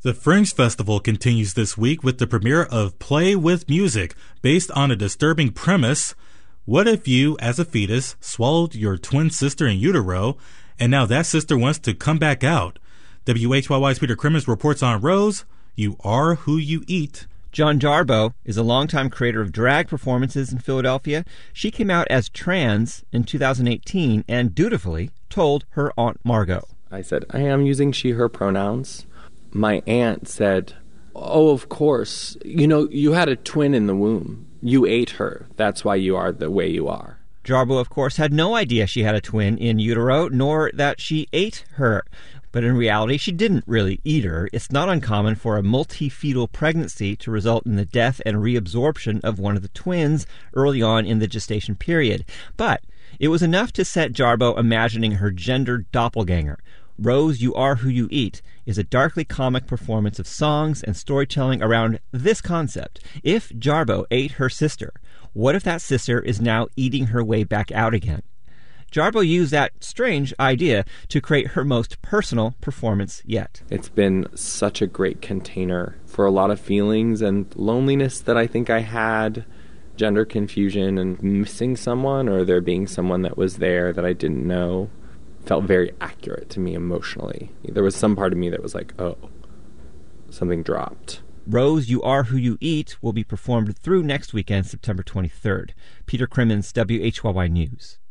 The Fringe Festival continues this week with the premiere of Play With Music, based on a disturbing premise. What if you, as a fetus, swallowed your twin sister in utero, and now that sister wants to come back out? WHYY's Peter Crimmins reports on Rose, You Are Who You Eat. John Jarboe is a longtime creator of drag performances in Philadelphia. She came out as trans in 2018 and dutifully told her Aunt Margot. I said, I am using she, her pronouns. My aunt said, oh, of course. You know, you had a twin in the womb. You ate her. That's why you are the way you are. Jarboe, of course, had no idea she had a twin in utero, nor that she ate her. But in reality, she didn't really eat her. It's not uncommon for a multifetal pregnancy to result in the death and reabsorption of one of the twins early on in the gestation period. But it was enough to set Jarboe imagining her gendered doppelganger. Rose, You Are Who You Eat is a darkly comic performance of songs and storytelling around this concept. If Jarboe ate her sister, what if that sister is now eating her way back out again? Jarboe used that strange idea to create her most personal performance yet. It's been such a great container for a lot of feelings and loneliness that I think I had, gender confusion and missing someone, or there being someone that was there that I didn't know. Felt very accurate to me emotionally. There was some part of me that was like, oh, something dropped. Rose, You Are Who You Eat will be performed through next weekend, September 23rd. Peter Crimmins, WHYY News.